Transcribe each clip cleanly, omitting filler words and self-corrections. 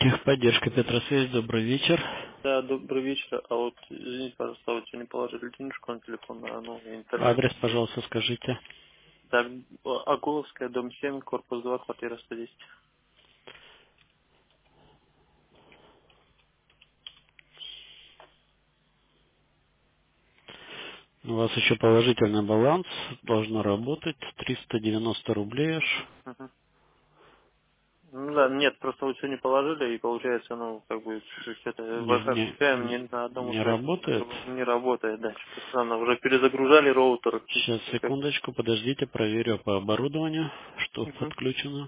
Техподдержка Петросвязь, добрый вечер. Да, добрый вечер. А вот, извините, пожалуйста, вот сегодня положили денежку на телефон, ну, интернет. Адрес, пожалуйста, скажите. Так, Агуловская, дом 7, корпус 2, квартира 110. У вас еще положительный баланс, должно работать 390 рублей аж. Мгм. Ну да, нет, просто вот сегодня положили, и получается, ну, как бы, что-то Не, Wi-Fi не, включаем не на одном не устройстве, на работает. другом не работает, да, что-то странно. Уже перезагружали роутер. Сейчас, секундочку, подождите, проверю по оборудованию, что Угу. подключено.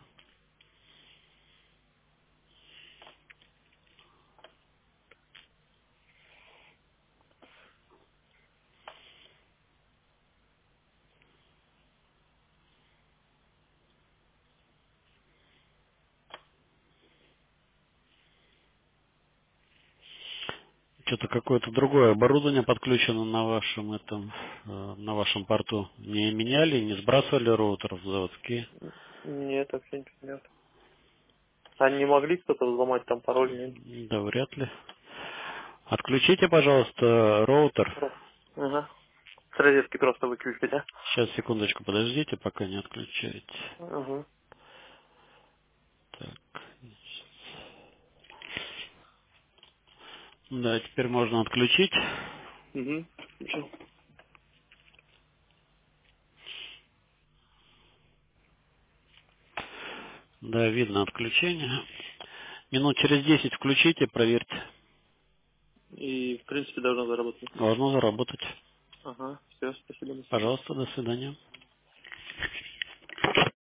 Что-то какое-то другое оборудование подключено на вашем на вашем порту. Не меняли, не сбрасывали роутеров заводские? Нет, вообще ничего нет. А не могли кто-то взломать там пароль, нет? Да, вряд ли. Отключите, пожалуйста, роутер. Ага. С розетки просто выключить, да? Сейчас, секундочку, подождите, пока не отключаете. Угу. Так. Да, теперь можно отключить. Угу. Да, видно отключение. Минут через 10 включите, проверьте. И, в принципе, должно заработать. Должно заработать. Ага, все, спасибо, до свидания. Пожалуйста, до свидания.